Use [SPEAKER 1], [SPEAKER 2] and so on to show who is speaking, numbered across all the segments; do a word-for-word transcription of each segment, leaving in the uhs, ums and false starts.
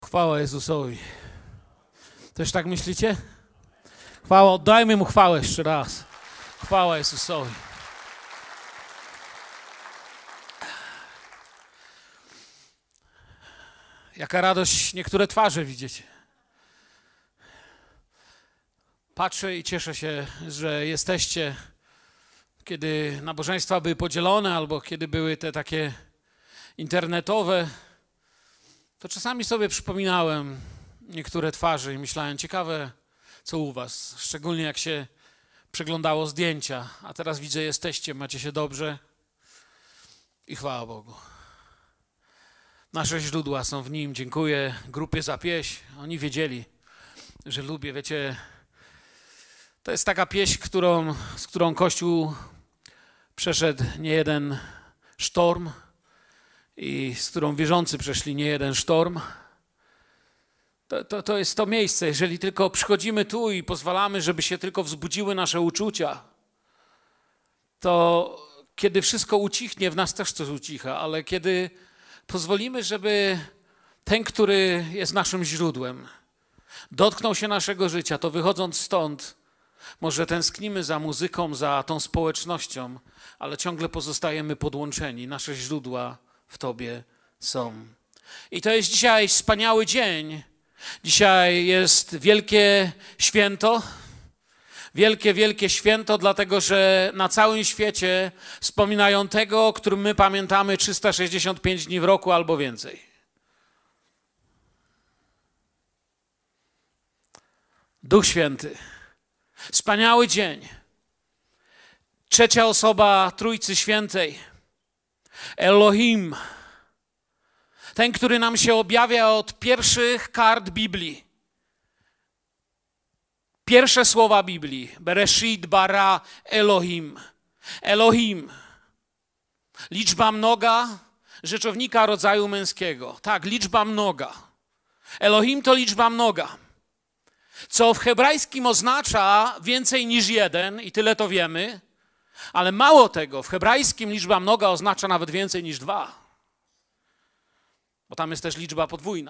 [SPEAKER 1] Chwała Jezusowi. Też tak myślicie? Chwała, oddajmy Mu chwałę jeszcze raz. Chwała Jezusowi. Jaka radość niektóre twarze widzieć. Patrzę i cieszę się, że jesteście, kiedy nabożeństwa były podzielone albo kiedy były te takie internetowe, to czasami sobie przypominałem niektóre twarze i myślałem, ciekawe co u was, szczególnie jak się przeglądało zdjęcia, a teraz widzę, jesteście, macie się dobrze i chwała Bogu. Nasze źródła są w Nim, dziękuję grupie za pieśń, oni wiedzieli, że lubię, wiecie, to jest taka pieśń, którą, z którą Kościół przeszedł niejeden sztorm i z którą wierzący przeszli niejeden sztorm. To, to, to jest to miejsce, jeżeli tylko przychodzimy tu i pozwalamy, żeby się tylko wzbudziły nasze uczucia, to kiedy wszystko ucichnie, w nas też coś ucicha, ale kiedy pozwolimy, żeby ten, który jest naszym źródłem, dotknął się naszego życia, to wychodząc stąd, może tęsknimy za muzyką, za tą społecznością, ale ciągle pozostajemy podłączeni. Nasze źródła w Tobie są. I to jest dzisiaj wspaniały dzień. Dzisiaj jest wielkie święto. Wielkie, wielkie święto, dlatego że na całym świecie wspominają tego, o którym my pamiętamy trzysta sześćdziesiąt pięć dni w roku albo więcej. Duch Święty. Wspaniały dzień. Trzecia osoba Trójcy Świętej. Elohim. Ten, który nam się objawia od pierwszych kart Biblii. Pierwsze słowa Biblii. Bereshit bara Elohim. Elohim. Liczba mnoga rzeczownika rodzaju męskiego. Tak, liczba mnoga. Elohim to liczba mnoga. Co w hebrajskim oznacza więcej niż jeden i tyle to wiemy, ale mało tego, w hebrajskim liczba mnoga oznacza nawet więcej niż dwa, bo tam jest też liczba podwójna.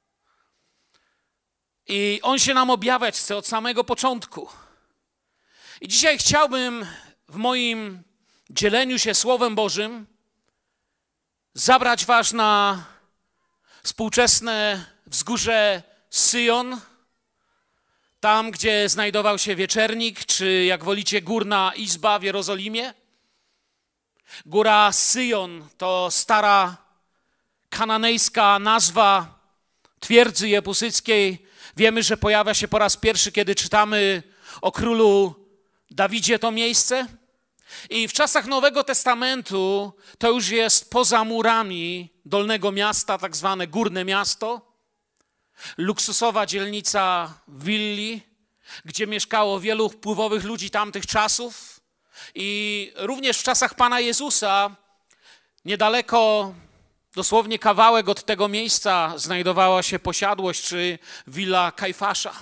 [SPEAKER 1] I on się nam objawiać chce od samego początku. I dzisiaj chciałbym w moim dzieleniu się Słowem Bożym zabrać was na współczesne wzgórze Syjon, tam, gdzie znajdował się wieczernik, czy jak wolicie, Górna Izba w Jerozolimie. Góra Syjon to stara kananejska nazwa twierdzy jebusyckiej. Wiemy, że pojawia się po raz pierwszy, kiedy czytamy o królu Dawidzie to miejsce. I w czasach Nowego Testamentu to już jest poza murami Dolnego Miasta, tak zwane Górne Miasto. Luksusowa dzielnica willi, gdzie mieszkało wielu wpływowych ludzi tamtych czasów. I również w czasach Pana Jezusa, niedaleko, dosłownie kawałek od tego miejsca, znajdowała się posiadłość czy willa Kajfasza.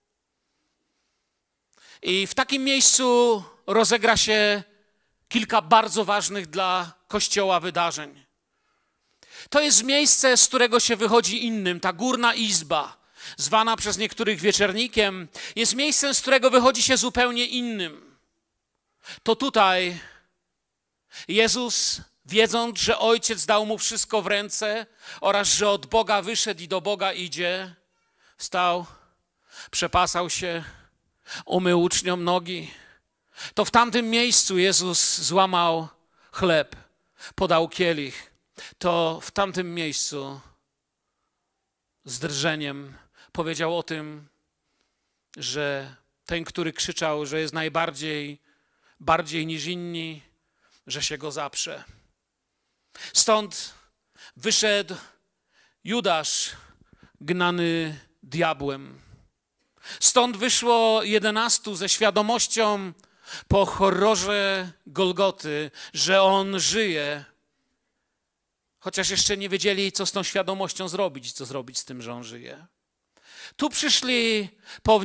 [SPEAKER 1] I w takim miejscu rozegra się kilka bardzo ważnych dla Kościoła wydarzeń. To jest miejsce, z którego się wychodzi innym. Ta Górna Izba, zwana przez niektórych wieczernikiem, jest miejscem, z którego wychodzi się zupełnie innym. To tutaj Jezus, wiedząc, że Ojciec dał Mu wszystko w ręce oraz, że od Boga wyszedł i do Boga idzie, wstał, przepasał się, umył uczniom nogi. To w tamtym miejscu Jezus złamał chleb, podał kielich. To w tamtym miejscu z drżeniem powiedział o tym, że ten, który krzyczał, że jest najbardziej, bardziej niż inni, że się go zaprze. Stąd wyszedł Judasz, gnany diabłem. Stąd wyszło jedenastu ze świadomością po horrorze Golgoty, że on żyje, chociaż jeszcze nie wiedzieli, co z tą świadomością zrobić, co zrobić z tym, że on żyje. Tu przyszli po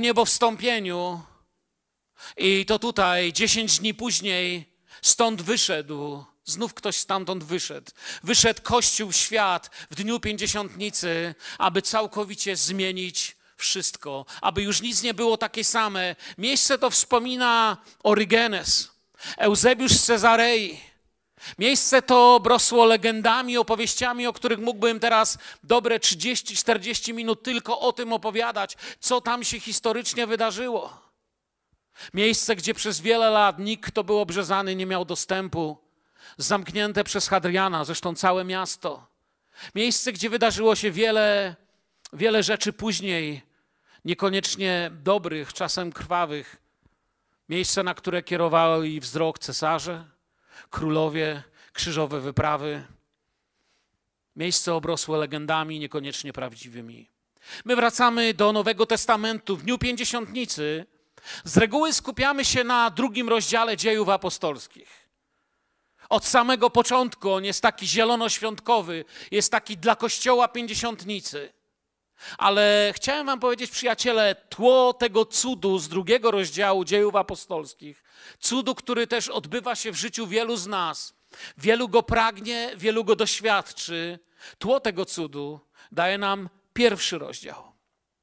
[SPEAKER 1] wniebowstąpieniu i to tutaj, dziesięć dni później, stąd wyszedł Znów ktoś stamtąd wyszedł. Wyszedł Kościół w świat w dniu pięćdziesiątnicy, aby całkowicie zmienić wszystko, aby już nic nie było takie same. Miejsce to wspomina Orygenes, Eusebiusz z Cezarei. Miejsce to brosło legendami, opowieściami, o których mógłbym teraz dobre trzydzieści czterdzieści minut tylko o tym opowiadać, co tam się historycznie wydarzyło. Miejsce, gdzie przez wiele lat nikt, kto był obrzezany, nie miał dostępu. Zamknięte przez Hadriana, zresztą całe miasto. Miejsce, gdzie wydarzyło się wiele, wiele rzeczy później, niekoniecznie dobrych, czasem krwawych. Miejsce, na które kierowały i wzrok cesarze, królowie, krzyżowe wyprawy. Miejsce obrosłe legendami, niekoniecznie prawdziwymi. My wracamy do Nowego Testamentu. W dniu Pięćdziesiątnicy z reguły skupiamy się na drugim rozdziale Dziejów Apostolskich. Od samego początku on jest taki zielonoświątkowy, jest taki dla Kościoła Pięćdziesiątnicy. Ale chciałem wam powiedzieć, przyjaciele, tło tego cudu z drugiego rozdziału Dziejów Apostolskich, cudu, który też odbywa się w życiu wielu z nas, wielu go pragnie, wielu go doświadczy, tło tego cudu daje nam pierwszy rozdział.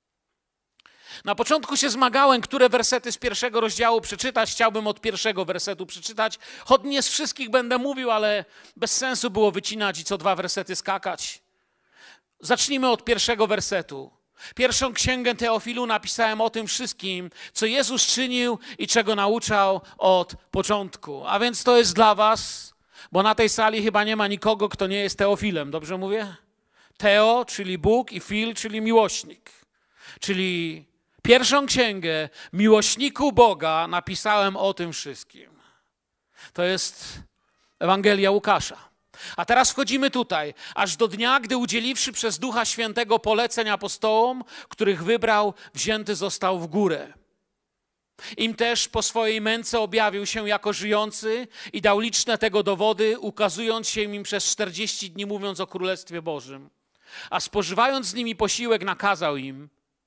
[SPEAKER 1] Na początku się zmagałem, które wersety z pierwszego rozdziału przeczytać. Chciałbym od pierwszego wersetu przeczytać. Choć nie z wszystkich będę mówił, ale bez sensu było wycinać i co dwa wersety skakać. Zacznijmy od pierwszego wersetu. Pierwszą księgę Teofilu napisałem o tym wszystkim, co Jezus czynił i czego nauczał od początku. A więc to jest dla was, bo na tej sali chyba nie ma nikogo, kto nie jest Teofilem. Dobrze mówię? Teo, czyli Bóg, i Fil, czyli miłośnik. Czyli pierwszą księgę miłośniku Boga napisałem o tym wszystkim. To jest Ewangelia Łukasza. A teraz wchodzimy tutaj, aż do dnia, gdy udzieliwszy przez Ducha Świętego poleceń apostołom, których wybrał, wzięty został w górę. Im też po swojej męce objawił się jako żyjący i dał liczne tego dowody, ukazując się im przez czterdzieści dni, mówiąc o Królestwie Bożym. A spożywając z nimi posiłek, nakazał im,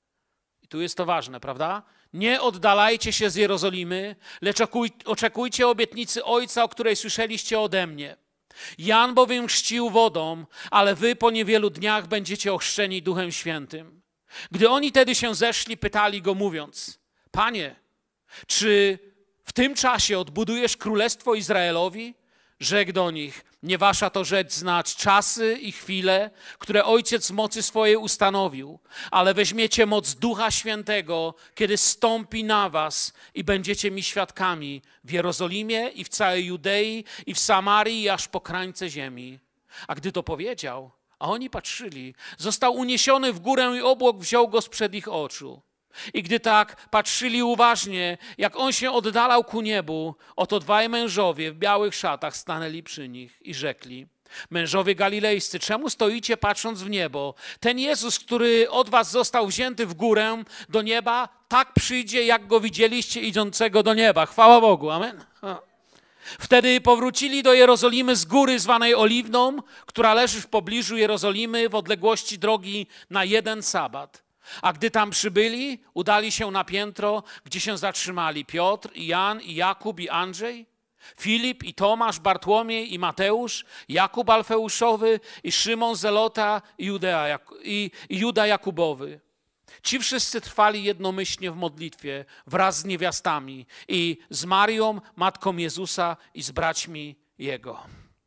[SPEAKER 1] i tu jest to ważne, prawda? Nie oddalajcie się z Jerozolimy, lecz oczekujcie obietnicy Ojca, o której słyszeliście ode mnie. Jan bowiem chrzcił wodą, ale wy po niewielu dniach będziecie ochrzczeni Duchem Świętym. Gdy oni tedy się zeszli, pytali go mówiąc, Panie, czy w tym czasie odbudujesz królestwo Izraelowi? Rzekł do nich, nie wasza to rzecz znać czasy i chwile, które Ojciec w mocy swojej ustanowił, ale weźmiecie moc Ducha Świętego, kiedy stąpi na was i będziecie mi świadkami w Jerozolimie i w całej Judei i w Samarii i aż po krańce ziemi. A gdy to powiedział, a oni patrzyli, został uniesiony w górę i obłok wziął go sprzed ich oczu. I gdy tak patrzyli uważnie, jak on się oddalał ku niebu, oto dwaj mężowie w białych szatach stanęli przy nich i rzekli, mężowie galilejscy, czemu stoicie patrząc w niebo? Ten Jezus, który od was został wzięty w górę do nieba, tak przyjdzie, jak go widzieliście idącego do nieba. Chwała Bogu, amen. Wtedy powrócili do Jerozolimy z góry zwanej Oliwną, która leży w pobliżu Jerozolimy w odległości drogi na jeden sabat. A gdy tam przybyli, udali się na piętro, gdzie się zatrzymali Piotr, i Jan, i Jakub, i Andrzej, Filip, i Tomasz, Bartłomiej, i Mateusz, Jakub Alfeuszowy, i Szymon Zelota, i, Judea, i, i Juda Jakubowy. Ci wszyscy trwali jednomyślnie w modlitwie wraz z niewiastami i z Marią, matką Jezusa, i z braćmi Jego.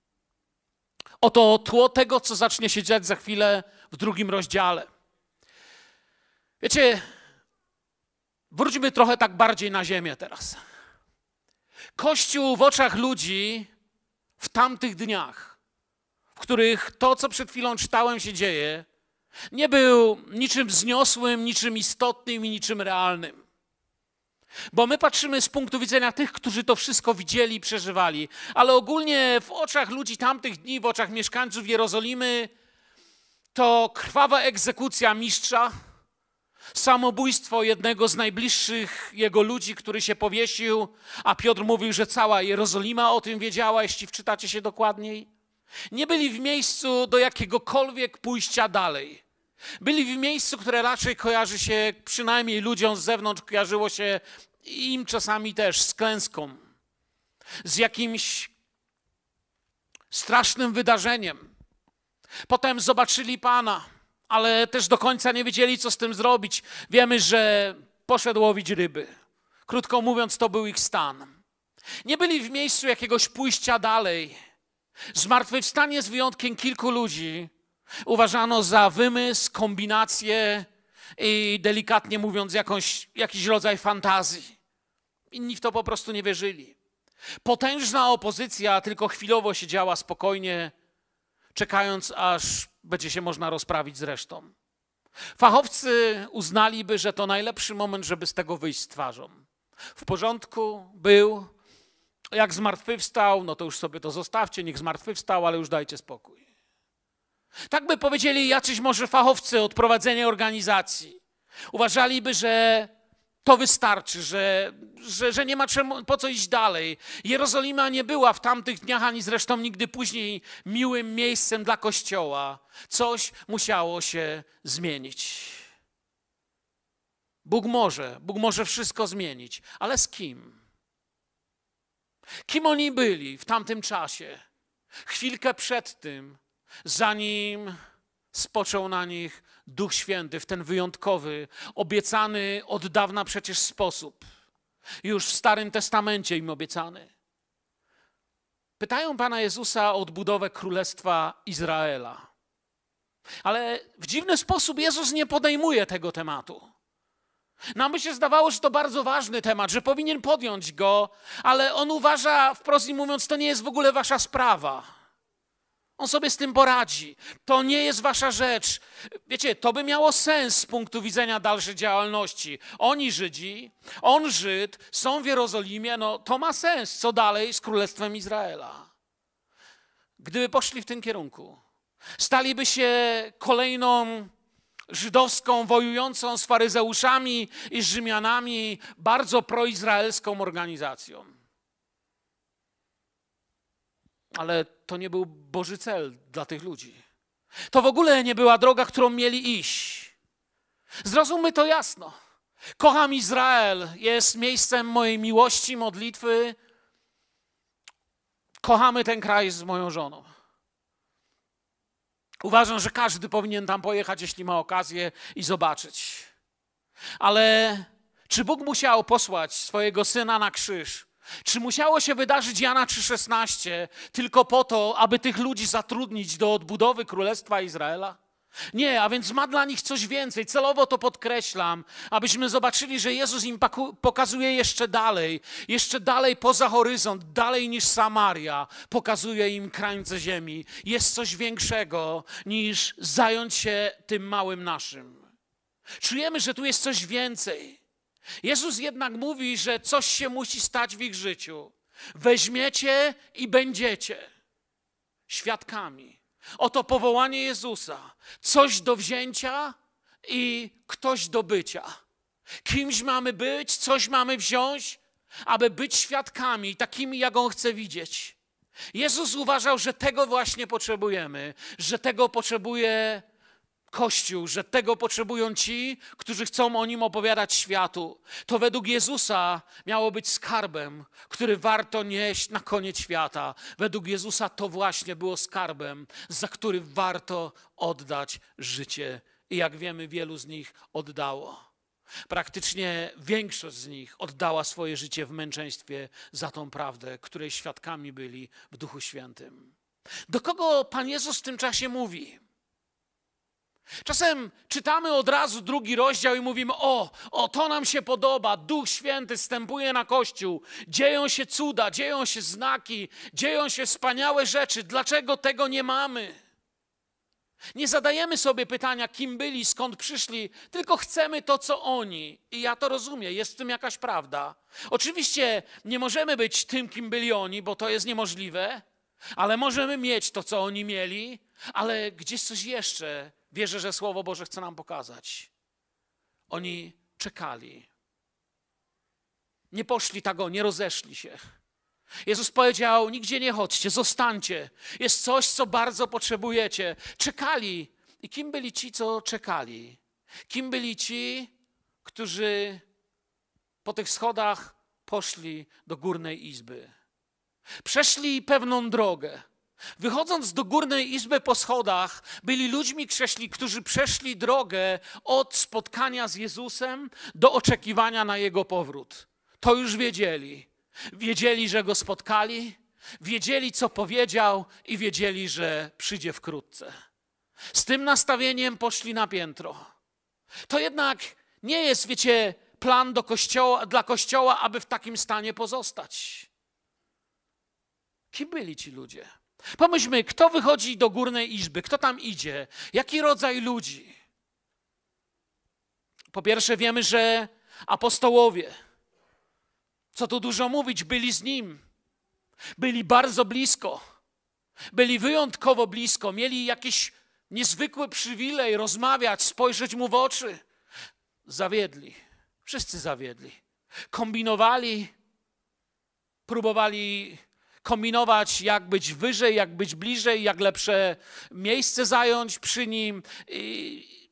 [SPEAKER 1] Oto tło tego, co zacznie się dziać za chwilę w drugim rozdziale. Wiecie, wróćmy trochę tak bardziej na ziemię teraz. Kościół w oczach ludzi w tamtych dniach, w których to, co przed chwilą czytałem, się dzieje, nie był niczym wzniosłym, niczym istotnym i niczym realnym. Bo my patrzymy z punktu widzenia tych, którzy to wszystko widzieli i przeżywali, ale ogólnie w oczach ludzi tamtych dni, w oczach mieszkańców Jerozolimy, to krwawa egzekucja mistrza, samobójstwo jednego z najbliższych jego ludzi, który się powiesił, a Piotr mówił, że cała Jerozolima o tym wiedziała, jeśli wczytacie się dokładniej. Nie byli w miejscu do jakiegokolwiek pójścia dalej. Byli w miejscu, które raczej kojarzy się, przynajmniej ludziom z zewnątrz, kojarzyło się im czasami też z klęską, z jakimś strasznym wydarzeniem. Potem zobaczyli Pana, ale też do końca nie wiedzieli, co z tym zrobić. Wiemy, że poszedł łowić ryby. Krótko mówiąc, to był ich stan. Nie byli w miejscu jakiegoś pójścia dalej. Zmartwychwstanie z wyjątkiem kilku ludzi uważano za wymysł, kombinację i delikatnie mówiąc jakąś, jakiś rodzaj fantazji. Inni w to po prostu nie wierzyli. Potężna opozycja tylko chwilowo siedziała spokojnie, czekając, aż będzie się można rozprawić z resztą. Fachowcy uznaliby, że to najlepszy moment, żeby z tego wyjść z twarzą. W porządku, był, jak zmartwychwstał, no to już sobie to zostawcie, niech zmartwychwstał, ale już dajcie spokój. Tak by powiedzieli jacyś może fachowcy od prowadzenia organizacji. Uważaliby, że to wystarczy, że, że, że nie ma czemu, po co iść dalej. Jerozolima nie była w tamtych dniach, ani zresztą nigdy później miłym miejscem dla Kościoła. Coś musiało się zmienić. Bóg może, Bóg może wszystko zmienić, ale z kim? Kim oni byli w tamtym czasie? Chwilkę przed tym, zanim spoczął na nich Duch Święty w ten wyjątkowy, obiecany od dawna przecież sposób. Już w Starym Testamencie im obiecany. Pytają Pana Jezusa o odbudowę Królestwa Izraela. Ale w dziwny sposób Jezus nie podejmuje tego tematu. Nam by się zdawało, że to bardzo ważny temat, że powinien podjąć go, ale on uważa, wprost mówiąc, to nie jest w ogóle wasza sprawa. On sobie z tym poradzi. To nie jest wasza rzecz. Wiecie, to by miało sens z punktu widzenia dalszej działalności. Oni Żydzi, on Żyd, są w Jerozolimie, no to ma sens. Co dalej z Królestwem Izraela? Gdyby poszli w tym kierunku, staliby się kolejną żydowską, wojującą z faryzeuszami i z Rzymianami, bardzo proizraelską organizacją. Ale to nie był Boży cel dla tych ludzi. To w ogóle nie była droga, którą mieli iść. Zrozummy to jasno. Kocham Izrael, jest miejscem mojej miłości, modlitwy. Kochamy ten kraj z moją żoną. Uważam, że każdy powinien tam pojechać, jeśli ma okazję i zobaczyć. Ale czy Bóg musiał posłać swojego Syna na krzyż? Czy musiało się wydarzyć Jana trzy szesnaście tylko po to, aby tych ludzi zatrudnić do odbudowy Królestwa Izraela? Nie, a więc ma dla nich coś więcej. Celowo to podkreślam, abyśmy zobaczyli, że Jezus im pokazuje jeszcze dalej, jeszcze dalej poza horyzont, dalej niż Samaria. Pokazuje im krańce ziemi. Jest coś większego niż zająć się tym małym naszym. Czujemy, że tu jest coś więcej. Jezus jednak mówi, że coś się musi stać w ich życiu. Weźmiecie i będziecie świadkami. Oto powołanie Jezusa. Coś do wzięcia i ktoś do bycia. Kimś mamy być, coś mamy wziąć, aby być świadkami, takimi, jak On chce widzieć. Jezus uważał, że tego właśnie potrzebujemy, że tego potrzebuje Kościół, że tego potrzebują ci, którzy chcą o Nim opowiadać światu. To według Jezusa miało być skarbem, który warto nieść na koniec świata. Według Jezusa to właśnie było skarbem, za który warto oddać życie. I jak wiemy, wielu z nich oddało. Praktycznie większość z nich oddała swoje życie w męczeństwie za tą prawdę, której świadkami byli w Duchu Świętym. Do kogo Pan Jezus w tym czasie mówi? Czasem czytamy od razu drugi rozdział i mówimy, o, o, to nam się podoba, Duch Święty zstępuje na Kościół, dzieją się cuda, dzieją się znaki, dzieją się wspaniałe rzeczy. Dlaczego tego nie mamy? Nie zadajemy sobie pytania, kim byli, skąd przyszli, tylko chcemy to, co oni. I ja to rozumiem, jest w tym jakaś prawda. Oczywiście nie możemy być tym, kim byli oni, bo to jest niemożliwe, ale możemy mieć to, co oni mieli, ale gdzieś coś jeszcze wierzę, że Słowo Boże chce nam pokazać. Oni czekali. Nie poszli tak, nie rozeszli się. Jezus powiedział, nigdzie nie chodźcie, zostańcie. Jest coś, co bardzo potrzebujecie. Czekali. I kim byli ci, co czekali? Kim byli ci, którzy po tych schodach poszli do górnej izby? Przeszli pewną drogę. Wychodząc do górnej izby po schodach, byli ludźmi, którzy przeszli drogę od spotkania z Jezusem do oczekiwania na Jego powrót. To już wiedzieli. Wiedzieli, że Go spotkali, wiedzieli, co powiedział i wiedzieli, że przyjdzie wkrótce. Z tym nastawieniem poszli na piętro. To jednak nie jest, wiecie, plan do kościoła, dla Kościoła, aby w takim stanie pozostać. Kim byli ci ludzie? Pomyślmy, kto wychodzi do górnej izby, kto tam idzie, jaki rodzaj ludzi. Po pierwsze wiemy, że apostołowie, co tu dużo mówić, byli z Nim. Byli bardzo blisko, byli wyjątkowo blisko, mieli jakiś niezwykły przywilej rozmawiać, spojrzeć Mu w oczy. Zawiedli, wszyscy zawiedli. Kombinowali, próbowali kombinować, jak być wyżej, jak być bliżej, jak lepsze miejsce zająć przy Nim. I...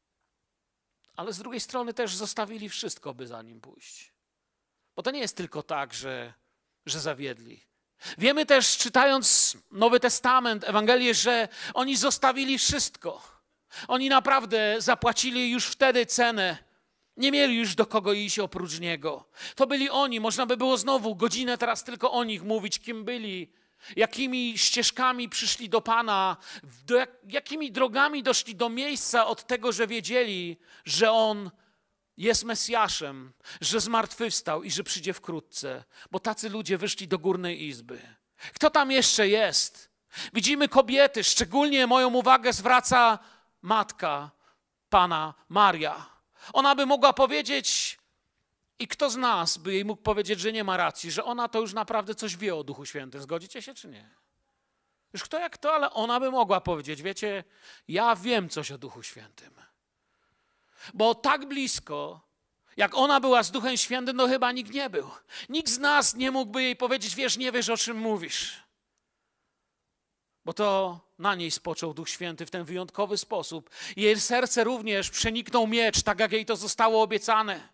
[SPEAKER 1] Ale z drugiej strony też zostawili wszystko, by za Nim pójść. Bo to nie jest tylko tak, że, że zawiedli. Wiemy też, czytając Nowy Testament, Ewangelię, że oni zostawili wszystko. Oni naprawdę zapłacili już wtedy cenę. Nie mieli już do kogo iść oprócz Niego. To byli oni. Można by było znowu godzinę teraz tylko o nich mówić, kim byli, jakimi ścieżkami przyszli do Pana, do jak, jakimi drogami doszli do miejsca od tego, że wiedzieli, że On jest Mesjaszem, że zmartwychwstał i że przyjdzie wkrótce. Bo tacy ludzie wyszli do górnej izby. Kto tam jeszcze jest? Widzimy kobiety, szczególnie moją uwagę zwraca matka Pana, Maria. Ona by mogła powiedzieć, i kto z nas by jej mógł powiedzieć, że nie ma racji, że ona to już naprawdę coś wie o Duchu Świętym. Zgodzicie się czy nie? Już kto jak to, ale ona by mogła powiedzieć, wiecie, ja wiem coś o Duchu Świętym. Bo tak blisko, jak ona była z Duchem Świętym, no chyba nikt nie był. Nikt z nas nie mógłby jej powiedzieć, wiesz, nie wiesz, o czym mówisz. Bo to na niej spoczął Duch Święty w ten wyjątkowy sposób. Jej serce również przeniknął miecz, tak jak jej to zostało obiecane.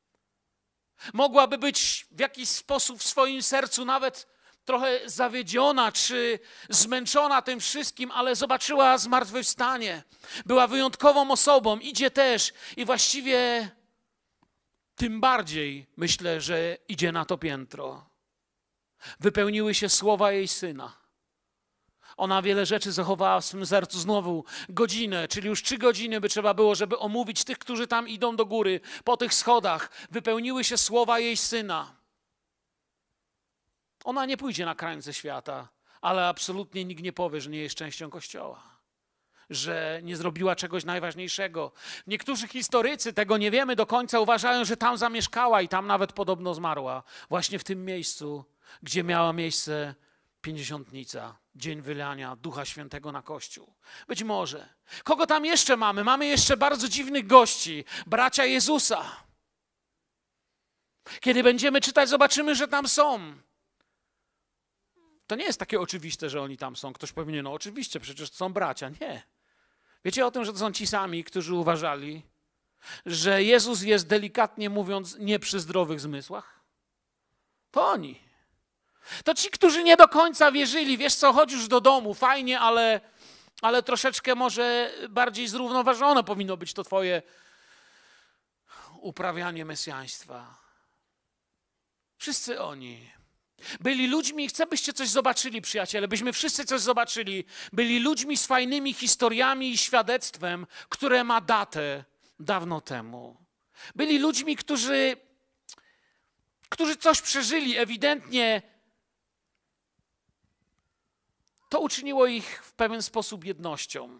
[SPEAKER 1] Mogłaby być w jakiś sposób w swoim sercu nawet trochę zawiedziona czy zmęczona tym wszystkim, ale zobaczyła zmartwychwstanie. Była wyjątkową osobą, idzie też i właściwie tym bardziej myślę, że idzie na to piętro. Wypełniły się słowa jej Syna. Ona wiele rzeczy zachowała w swym sercu. Znowu godzinę, czyli już trzy godziny by trzeba było, żeby omówić tych, którzy tam idą do góry, po tych schodach. Wypełniły się słowa jej Syna. Ona nie pójdzie na krańce świata, ale absolutnie nikt nie powie, że nie jest częścią Kościoła. Że nie zrobiła czegoś najważniejszego. Niektórzy historycy, tego nie wiemy do końca, uważają, że tam zamieszkała i tam nawet podobno zmarła. Właśnie w tym miejscu, gdzie miała miejsce pięćdziesiątnica, dzień wylania Ducha Świętego na Kościół. Być może. Kogo tam jeszcze mamy? Mamy jeszcze bardzo dziwnych gości. Bracia Jezusa. Kiedy będziemy czytać, zobaczymy, że tam są. To nie jest takie oczywiste, że oni tam są. Ktoś powie, no oczywiście, przecież to są bracia. Nie. Wiecie o tym, że to są ci sami, którzy uważali, że Jezus jest, delikatnie mówiąc, nie przy zdrowych zmysłach? To oni. To ci, którzy nie do końca wierzyli, wiesz co, chodź już do domu, fajnie, ale, ale troszeczkę może bardziej zrównoważone powinno być to twoje uprawianie mesjaństwa. Wszyscy oni byli ludźmi, chcę byście coś zobaczyli, przyjaciele, byśmy wszyscy coś zobaczyli. Byli ludźmi z fajnymi historiami i świadectwem, które ma datę dawno temu. Byli ludźmi, którzy, którzy coś przeżyli, ewidentnie to uczyniło ich w pewien sposób jednością.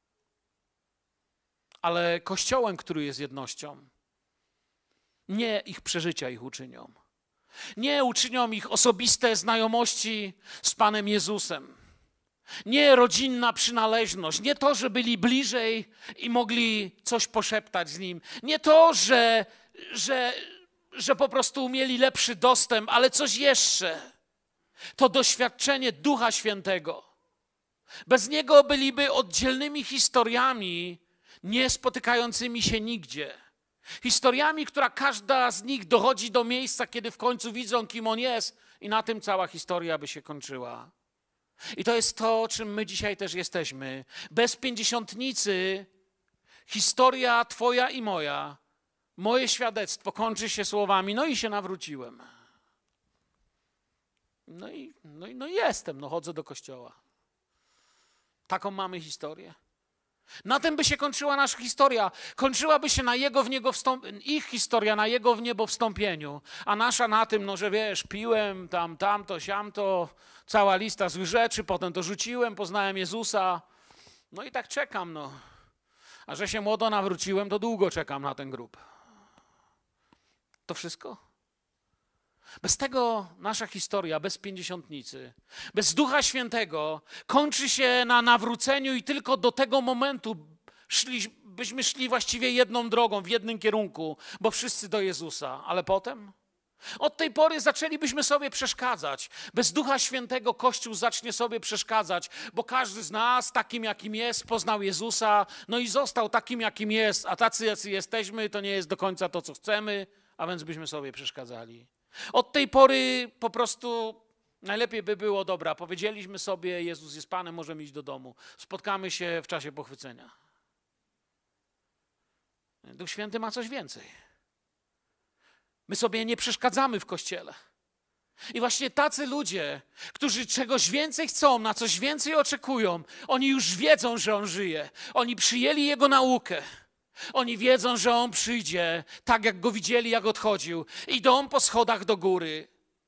[SPEAKER 1] Ale Kościołem, który jest jednością, nie ich przeżycia ich uczynią. Nie uczynią ich osobiste znajomości z Panem Jezusem. Nie rodzinna przynależność. Nie to, że byli bliżej i mogli coś poszeptać z Nim. Nie to, że, że, że po prostu mieli lepszy dostęp, ale coś jeszcze. To doświadczenie Ducha Świętego. Bez Niego byliby oddzielnymi historiami, nie spotykającymi się nigdzie. Historiami, która każda z nich dochodzi do miejsca, kiedy w końcu widzą, kim On jest, i na tym cała historia by się kończyła. I to jest to, czym my dzisiaj też jesteśmy. Bez pięćdziesiątnicy historia twoja i moja, moje świadectwo kończy się słowami: no i się nawróciłem. No i, no i, no i jestem, no chodzę do kościoła. Taką mamy historię. Na tym by się kończyła nasza historia. Kończyłaby się na jego w niego wstąp... ich historia na jego w niebo wstąpieniu, a nasza na tym, no że wiesz, piłem tam, tamto, siamto, cała lista złych rzeczy, potem to rzuciłem, poznałem Jezusa, no i tak czekam, no. A że się młodo nawróciłem, to długo czekam na ten grób. To wszystko? Bez tego nasza historia, bez pięćdziesiątnicy, bez Ducha Świętego kończy się na nawróceniu i tylko do tego momentu szli, byśmy szli właściwie jedną drogą, w jednym kierunku, bo wszyscy do Jezusa. Ale potem? Od tej pory zaczęlibyśmy sobie przeszkadzać. Bez Ducha Świętego Kościół zacznie sobie przeszkadzać, bo każdy z nas takim, jakim jest, poznał Jezusa, no i został takim, jakim jest, a tacy, jacy jesteśmy, to nie jest do końca to, co chcemy, a więc byśmy sobie przeszkadzali. Od tej pory po prostu najlepiej by było, dobra, powiedzieliśmy sobie, Jezus jest Panem, możemy iść do domu. Spotkamy się w czasie pochwycenia. Duch Święty ma coś więcej. My sobie nie przeszkadzamy w Kościele. I właśnie tacy ludzie, którzy czegoś więcej chcą, na coś więcej oczekują, oni już wiedzą, że On żyje. Oni przyjęli Jego naukę. Oni wiedzą, że On przyjdzie, tak jak Go widzieli, jak odchodził. Idą po schodach do góry.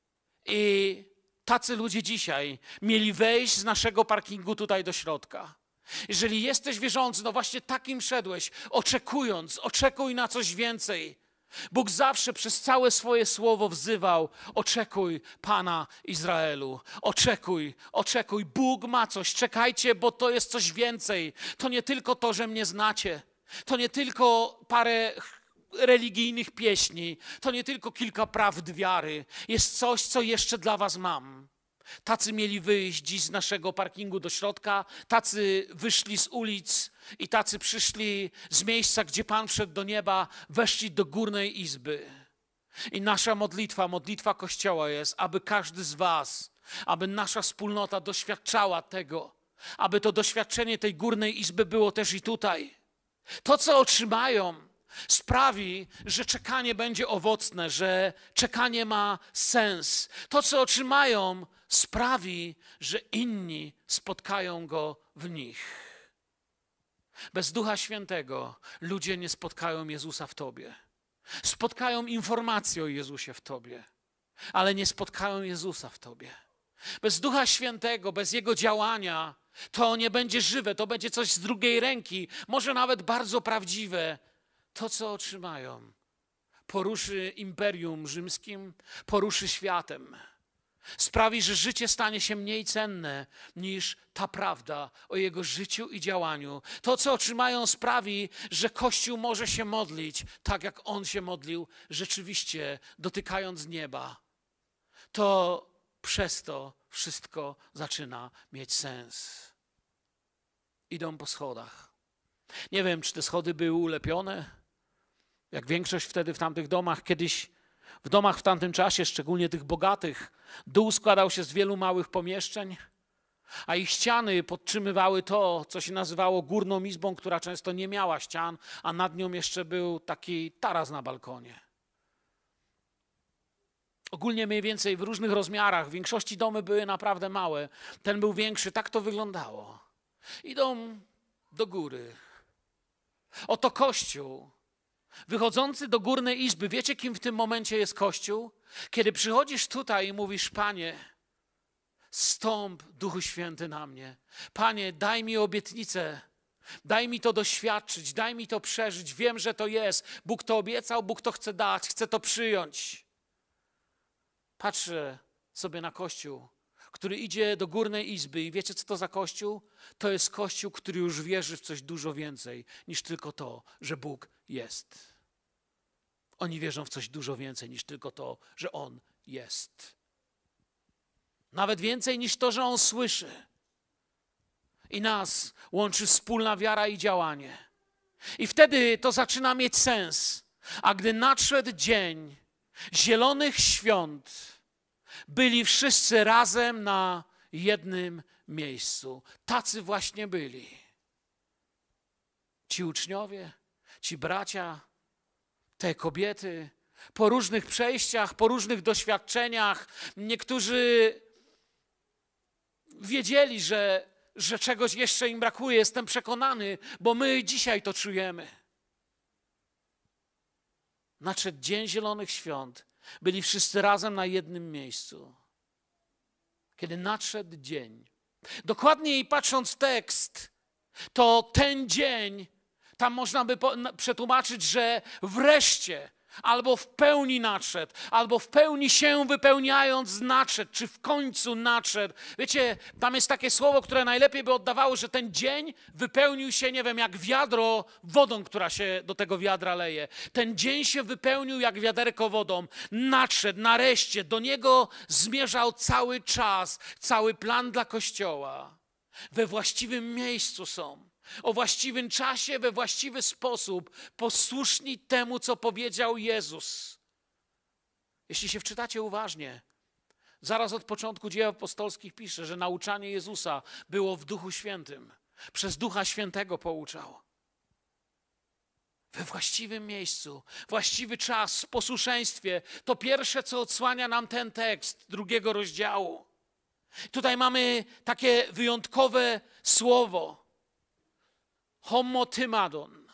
[SPEAKER 1] I tacy ludzie dzisiaj mieli wejść z naszego parkingu tutaj do środka. Jeżeli jesteś wierzący, no właśnie takim szedłeś, oczekując, oczekuj na coś więcej. Bóg zawsze przez całe swoje słowo wzywał: oczekuj Pana Izraelu, oczekuj, oczekuj. Bóg ma coś, czekajcie, bo to jest coś więcej. To nie tylko to, że mnie znacie. To nie tylko parę religijnych pieśni, to nie tylko kilka prawd wiary. Jest coś, co jeszcze dla was mam. Tacy mieli wyjść dziś z naszego parkingu do środka, tacy wyszli z ulic i tacy przyszli z miejsca, gdzie Pan wszedł do nieba, weszli do górnej izby. I nasza modlitwa, modlitwa Kościoła jest, aby każdy z was, aby nasza wspólnota doświadczała tego, aby to doświadczenie tej górnej izby było też i tutaj. To, co otrzymają, sprawi, że czekanie będzie owocne, że czekanie ma sens. To, co otrzymają, sprawi, że inni spotkają Go w nich. Bez Ducha Świętego ludzie nie spotkają Jezusa w tobie. Spotkają informację o Jezusie w tobie, ale nie spotkają Jezusa w tobie. Bez Ducha Świętego, bez Jego działania, to nie będzie żywe, to będzie coś z drugiej ręki, może nawet bardzo prawdziwe. To, co otrzymają, poruszy imperium rzymskim, poruszy światem. Sprawi, że życie stanie się mniej cenne niż ta prawda o Jego życiu i działaniu. To, co otrzymają, sprawi, że Kościół może się modlić tak, jak On się modlił, rzeczywiście dotykając nieba. To przez to wszystko zaczyna mieć sens. Idą po schodach. Nie wiem, czy te schody były ulepione, jak większość wtedy w tamtych domach. Kiedyś w domach w tamtym czasie, szczególnie tych bogatych, dół składał się z wielu małych pomieszczeń, a ich ściany podtrzymywały to, co się nazywało górną izbą, która często nie miała ścian, a nad nią jeszcze był taki taras na balkonie. Ogólnie mniej więcej w różnych rozmiarach, w większości domy były naprawdę małe. Ten był większy, tak to wyglądało. Idą do góry. Oto Kościół, wychodzący do górnej izby. Wiecie, kim w tym momencie jest Kościół? Kiedy przychodzisz tutaj i mówisz: Panie, stąp, Duchu Święty, na mnie. Panie, daj mi obietnicę. Daj mi to doświadczyć, daj mi to przeżyć. Wiem, że to jest. Bóg to obiecał, Bóg to chce dać, chce to przyjąć. Patrzę sobie na Kościół, który idzie do górnej izby i wiecie, co to za Kościół? To jest Kościół, który już wierzy w coś dużo więcej niż tylko to, że Bóg jest. Oni wierzą w coś dużo więcej niż tylko to, że On jest. Nawet więcej niż to, że On słyszy. I nas łączy wspólna wiara i działanie. I wtedy to zaczyna mieć sens. A gdy nadszedł dzień Zielonych Świąt, byli wszyscy razem na jednym miejscu. Tacy właśnie byli. Ci uczniowie, ci bracia, te kobiety, po różnych przejściach, po różnych doświadczeniach, niektórzy wiedzieli, że, że czegoś jeszcze im brakuje. Jestem przekonany, bo my dzisiaj to czujemy. Nadszedł Dzień Zielonych Świąt. Byli wszyscy razem na jednym miejscu. Kiedy nadszedł dzień. Dokładniej patrząc w tekst, to ten dzień, tam można by przetłumaczyć, że wreszcie, albo w pełni nadszedł, albo w pełni się wypełniając nadszedł, czy w końcu nadszedł. Wiecie, tam jest takie słowo, które najlepiej by oddawało, że ten dzień wypełnił się, nie wiem, jak wiadro wodą, która się do tego wiadra leje. Ten dzień się wypełnił jak wiaderko wodą. Nadszedł, nareszcie, do niego zmierzał cały czas, cały plan dla Kościoła. We właściwym miejscu są. O właściwym czasie, we właściwy sposób, posłuszni temu, co powiedział Jezus. Jeśli się wczytacie uważnie, zaraz od początku dzieł apostolskich pisze, że nauczanie Jezusa było w Duchu Świętym. Przez Ducha Świętego pouczał. We właściwym miejscu, właściwy czas, w posłuszeństwie. To pierwsze, co odsłania nam ten tekst drugiego rozdziału. Tutaj mamy takie wyjątkowe słowo. Homotymadon.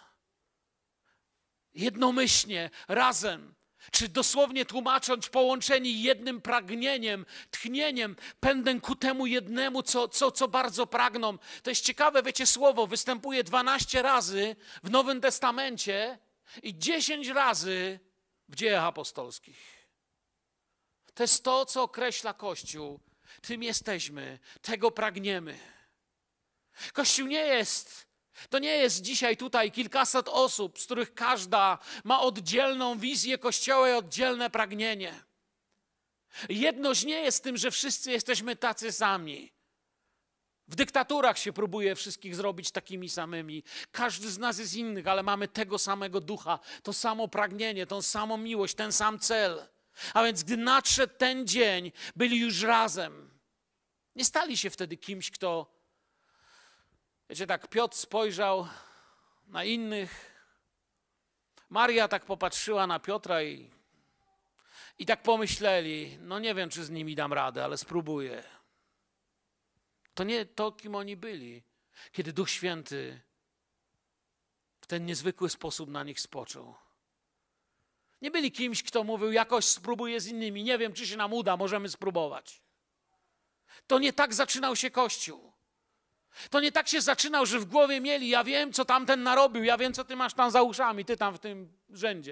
[SPEAKER 1] Jednomyślnie, razem, czy dosłownie tłumacząc, połączeni jednym pragnieniem, tchnieniem, pędem ku temu jednemu, co, co, co bardzo pragną. To jest ciekawe, wiecie, słowo występuje dwanaście razy w Nowym Testamencie i dziesięć razy w Dziejach Apostolskich. To jest to, co określa Kościół. Tym jesteśmy, tego pragniemy. Kościół nie jest... To nie jest dzisiaj tutaj kilkaset osób, z których każda ma oddzielną wizję Kościoła i oddzielne pragnienie. Jedność nie jest tym, że wszyscy jesteśmy tacy sami. W dyktaturach się próbuje wszystkich zrobić takimi samymi. Każdy z nas jest inny, ale mamy tego samego ducha, to samo pragnienie, tą samą miłość, ten sam cel. A więc gdy nadszedł ten dzień, byli już razem. Nie stali się wtedy kimś, kto... Wiecie, tak Piotr spojrzał na innych, Maria tak popatrzyła na Piotra i, i tak pomyśleli, no nie wiem, czy z nimi dam radę, ale spróbuję. To nie to, kim oni byli, kiedy Duch Święty w ten niezwykły sposób na nich spoczął. Nie byli kimś, kto mówił, jakoś spróbuję z innymi, nie wiem, czy się nam uda, możemy spróbować. To nie tak zaczynał się Kościół. To nie tak się zaczynał, że w głowie mieli, ja wiem, co tamten narobił, ja wiem, co ty masz tam za uszami, ty tam w tym rzędzie.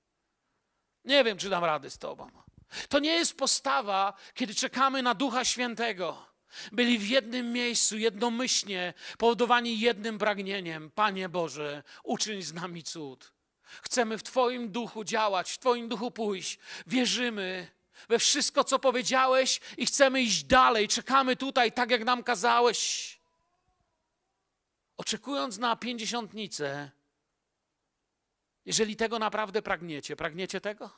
[SPEAKER 1] Nie wiem, czy dam radę z tobą. To nie jest postawa, kiedy czekamy na Ducha Świętego. Byli w jednym miejscu, jednomyślnie, powodowani jednym pragnieniem. Panie Boże, uczyń z nami cud. Chcemy w Twoim duchu działać, w Twoim duchu pójść. Wierzymy we wszystko, co powiedziałeś i chcemy iść dalej. Czekamy tutaj, tak jak nam kazałeś. Oczekując na pięćdziesiątnicę, jeżeli tego naprawdę pragniecie, pragniecie tego?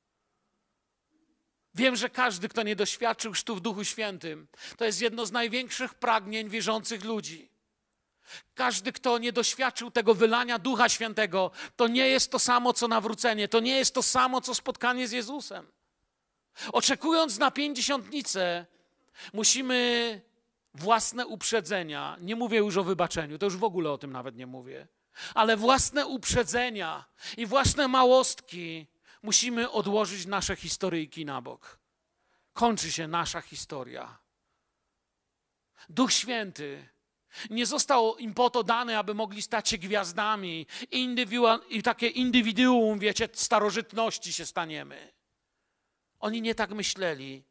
[SPEAKER 1] Wiem, że każdy, kto nie doświadczył chrztu w Duchu Świętym, to jest jedno z największych pragnień wierzących ludzi. Każdy, kto nie doświadczył tego wylania Ducha Świętego, to nie jest to samo, co nawrócenie, to nie jest to samo, co spotkanie z Jezusem. Oczekując na pięćdziesiątnicę, musimy własne uprzedzenia, nie mówię już o wybaczeniu, to już w ogóle o tym nawet nie mówię, ale własne uprzedzenia i własne małostki musimy odłożyć nasze historyjki na bok. Kończy się nasza historia. Duch Święty nie został im po to dany, aby mogli stać się gwiazdami i takie indywiduum, wiecie, starożytności się staniemy. Oni nie tak myśleli.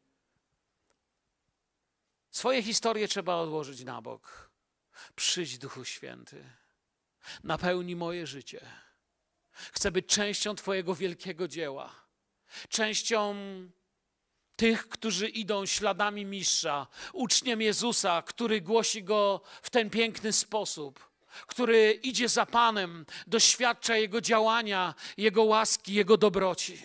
[SPEAKER 1] Swoje historie trzeba odłożyć na bok. Przyjdź, Duchu Święty. Napełnij moje życie. Chcę być częścią Twojego wielkiego dzieła. Częścią tych, którzy idą śladami Mistrza. Uczniem Jezusa, który głosi Go w ten piękny sposób. Który idzie za Panem, doświadcza Jego działania, Jego łaski, Jego dobroci.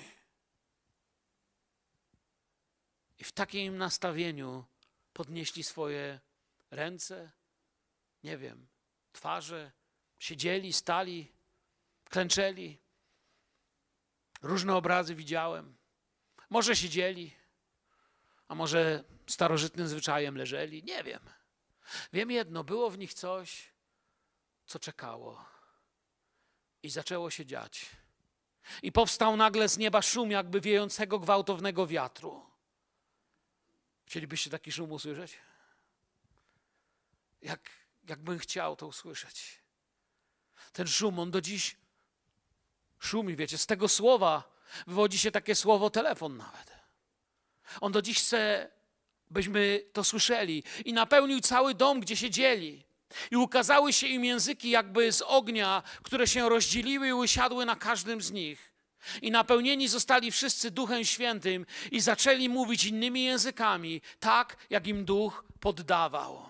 [SPEAKER 1] I w takim nastawieniu podnieśli swoje ręce, nie wiem, twarze, siedzieli, stali, klęczeli. Różne obrazy widziałem. Może siedzieli, a może starożytnym zwyczajem leżeli, nie wiem. Wiem jedno, było w nich coś, co czekało i zaczęło się dziać. I powstał nagle z nieba szum jakby wiejącego gwałtownego wiatru. Chcielibyście taki szum usłyszeć? Jak, jakbym chciał to usłyszeć. Ten szum, on do dziś szumi, wiecie, z tego słowa wywodzi się takie słowo telefon nawet. On do dziś chce, byśmy to słyszeli i napełnił cały dom, gdzie siedzieli. I ukazały się im języki jakby z ognia, które się rozdzieliły i usiadły na każdym z nich. I napełnieni zostali wszyscy Duchem Świętym i zaczęli mówić innymi językami, tak jak im Duch poddawał.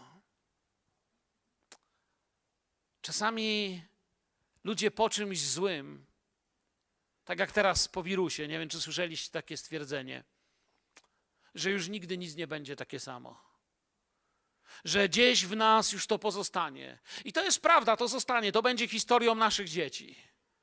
[SPEAKER 1] Czasami ludzie po czymś złym, tak jak teraz po wirusie, nie wiem, czy słyszeliście takie stwierdzenie, że już nigdy nic nie będzie takie samo. Że gdzieś w nas już to pozostanie. I to jest prawda, to zostanie, to będzie historią naszych dzieci.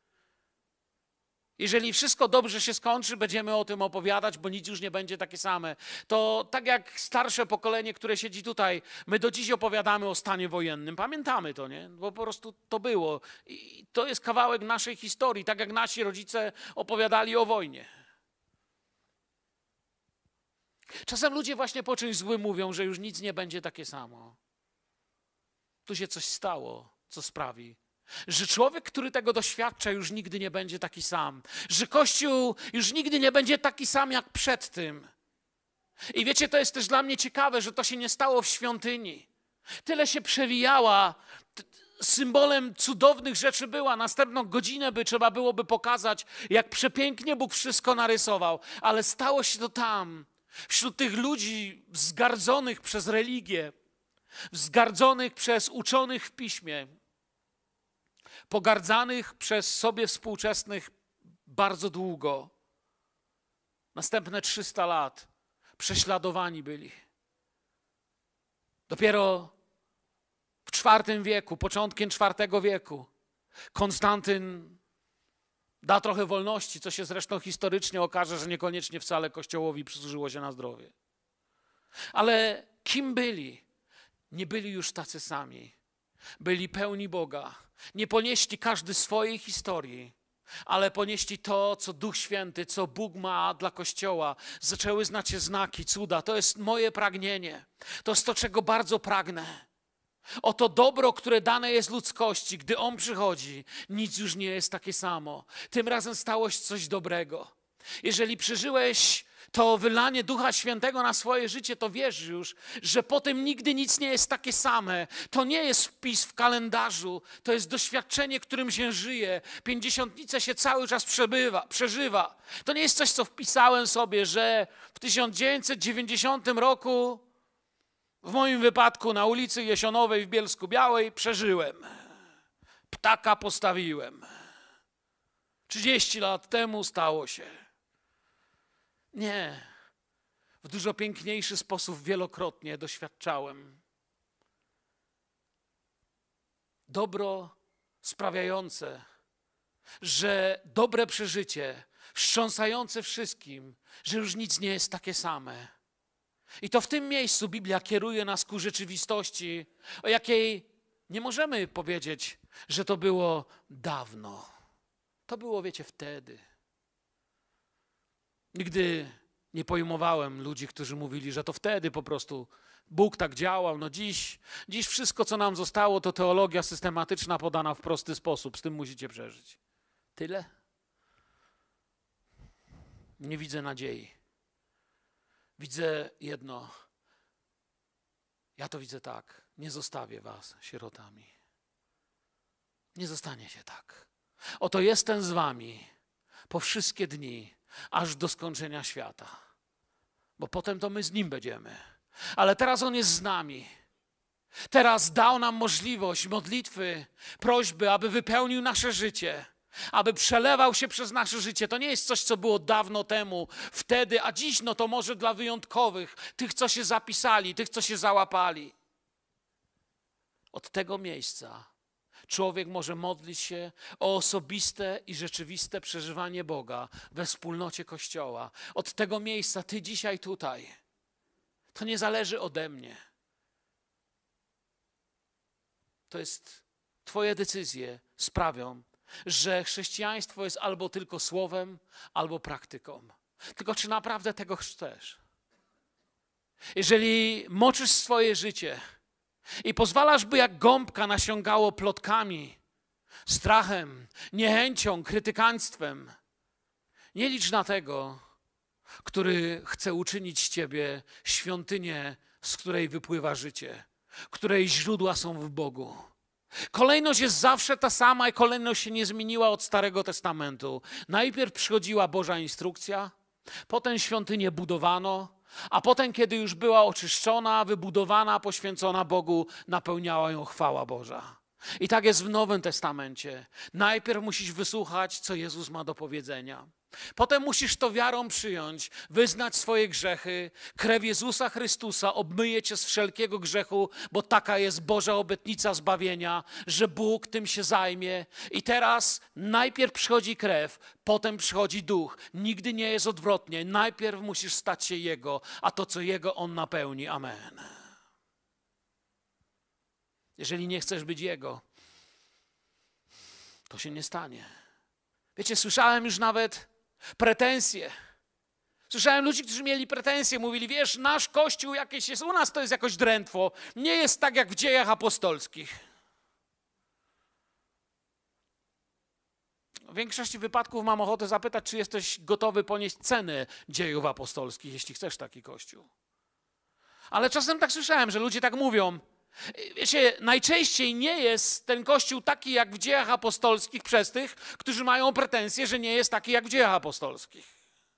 [SPEAKER 1] Jeżeli wszystko dobrze się skończy, będziemy o tym opowiadać, bo nic już nie będzie takie same. To tak jak starsze pokolenie, które siedzi tutaj, my do dziś opowiadamy o stanie wojennym. Pamiętamy to, nie? Bo po prostu to było. I to jest kawałek naszej historii, tak jak nasi rodzice opowiadali o wojnie. Czasem ludzie właśnie po czymś złym mówią, że już nic nie będzie takie samo. Tu się coś stało, co sprawi, że człowiek, który tego doświadcza, już nigdy nie będzie taki sam. Że Kościół już nigdy nie będzie taki sam jak przed tym. I wiecie, to jest też dla mnie ciekawe, że to się nie stało w świątyni. Tyle się przewijała, symbolem cudownych rzeczy była. Następną godzinę by trzeba byłoby pokazać, jak przepięknie Bóg wszystko narysował. Ale stało się to tam, wśród tych ludzi wzgardzonych przez religię, wzgardzonych przez uczonych w piśmie, pogardzanych przez sobie współczesnych bardzo długo. Następne trzysta lat prześladowani byli. Dopiero w czwartym wieku, początkiem czwartego wieku, Konstantyn da trochę wolności, co się zresztą historycznie okaże, że niekoniecznie wcale Kościołowi przysłużyło się na zdrowie. Ale kim byli? Nie byli już tacy sami. Byli pełni Boga. Nie ponieśli każdy swojej historii, ale ponieśli to, co Duch Święty, co Bóg ma dla Kościoła. Zaczęły znać się znaki, cuda. To jest moje pragnienie. To jest to, czego bardzo pragnę. Oto dobro, które dane jest ludzkości, gdy On przychodzi, nic już nie jest takie samo. Tym razem stało się coś dobrego. Jeżeli przeżyłeś to wylanie Ducha Świętego na swoje życie, to wiesz już, że potem nigdy nic nie jest takie same. To nie jest wpis w kalendarzu, to jest doświadczenie, którym się żyje. Pięćdziesiątnicę się cały czas przebywa, przeżywa. To nie jest coś, co wpisałem sobie, że w tysiąc dziewięćset dziewięćdziesiątym roku, w moim wypadku na ulicy Jesionowej w Bielsku-Białej, przeżyłem. Ptaka postawiłem. trzydzieści lat temu stało się. Nie. W dużo piękniejszy sposób wielokrotnie doświadczałem. Dobro sprawiające, że dobre przeżycie, wstrząsające wszystkim, że już nic nie jest takie same. I to w tym miejscu Biblia kieruje nas ku rzeczywistości, o jakiej nie możemy powiedzieć, że to było dawno. To było, wiecie, wtedy. Nigdy nie pojmowałem ludzi, którzy mówili, że to wtedy po prostu Bóg tak działał. No dziś, dziś wszystko, co nam zostało, to teologia systematyczna podana w prosty sposób. Z tym musicie przeżyć. Tyle? Nie widzę nadziei. Widzę jedno. Ja to widzę tak. Nie zostawię was sierotami. Nie zostanie się tak. Oto jestem z wami po wszystkie dni, aż do skończenia świata. Bo potem to my z Nim będziemy. Ale teraz On jest z nami. Teraz dał nam możliwość modlitwy, prośby, aby wypełnił nasze życie, aby przelewał się przez nasze życie. To nie jest coś, co było dawno temu, wtedy, a dziś no to może dla wyjątkowych, tych, co się zapisali, tych, co się załapali. Od tego miejsca człowiek może modlić się o osobiste i rzeczywiste przeżywanie Boga we wspólnocie Kościoła. Od tego miejsca ty dzisiaj tutaj. To nie zależy ode mnie. To jest twoje decyzje sprawią, że chrześcijaństwo jest albo tylko słowem, albo praktyką. Tylko czy naprawdę tego chcesz? Jeżeli moczysz swoje życie i pozwalasz, by jak gąbka nasiągało plotkami, strachem, niechęcią, krytykaństwem, nie licz na tego, który chce uczynić z ciebie świątynię, z której wypływa życie, której źródła są w Bogu. Kolejność jest zawsze ta sama i kolejność się nie zmieniła od Starego Testamentu. Najpierw przychodziła Boża instrukcja, potem świątynię budowano, a potem, kiedy już była oczyszczona, wybudowana, poświęcona Bogu, napełniała ją chwała Boża. I tak jest w Nowym Testamencie. Najpierw musisz wysłuchać, co Jezus ma do powiedzenia. Potem musisz to wiarą przyjąć, wyznać swoje grzechy. Krew Jezusa Chrystusa obmyje cię z wszelkiego grzechu, bo taka jest Boża obietnica zbawienia, że Bóg tym się zajmie. I teraz najpierw przychodzi krew, potem przychodzi duch. Nigdy nie jest odwrotnie. Najpierw musisz stać się Jego, a to, co Jego, On napełni. Amen. Jeżeli nie chcesz być Jego, to się nie stanie. Wiecie, słyszałem już nawet pretensje. Słyszałem ludzi, którzy mieli pretensje, mówili, wiesz, nasz Kościół jakieś jest, u nas to jest jakoś drętwo, nie jest tak jak w Dziejach Apostolskich. W większości wypadków mam ochotę zapytać, czy jesteś gotowy ponieść cenę Dziejów Apostolskich, jeśli chcesz taki Kościół. Ale czasem tak słyszałem, że ludzie tak mówią. Wiecie, najczęściej nie jest ten Kościół taki jak w Dziejach Apostolskich przez tych, którzy mają pretensje, że nie jest taki jak w Dziejach Apostolskich.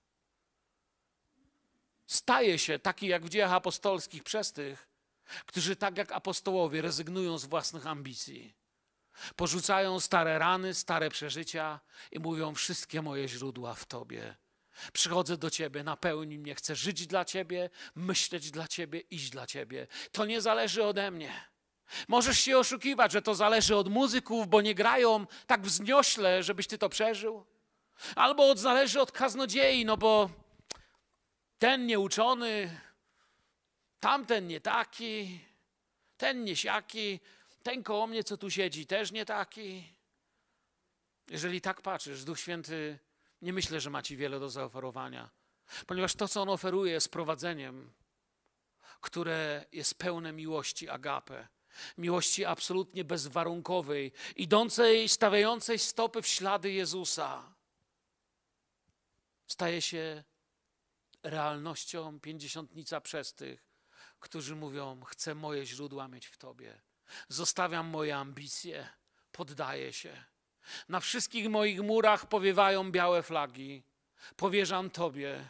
[SPEAKER 1] Staje się taki jak w Dziejach Apostolskich przez tych, którzy tak jak apostołowie rezygnują z własnych ambicji. Porzucają stare rany, stare przeżycia i mówią, wszystkie moje źródła w Tobie. Przychodzę do Ciebie, napełnij mnie, chcę żyć dla Ciebie, myśleć dla Ciebie, iść dla Ciebie. To nie zależy ode mnie. Możesz się oszukiwać, że to zależy od muzyków, bo nie grają tak wzniośle, żebyś Ty to przeżył. Albo od, zależy od kaznodziei, no bo ten nieuczony, tamten nie taki, ten nie siaki, ten koło mnie, co tu siedzi, też nie taki. Jeżeli tak patrzysz, Duch Święty, nie myślę, że ma Ci wiele do zaoferowania, ponieważ to, co On oferuje, jest prowadzeniem, które jest pełne miłości agape, miłości absolutnie bezwarunkowej, idącej, stawiającej stopy w ślady Jezusa. Staje się realnością pięćdziesiątnica przez tych, którzy mówią, chcę moje źródła mieć w Tobie. Zostawiam moje ambicje, poddaję się. Na wszystkich moich murach powiewają białe flagi. Powierzam Tobie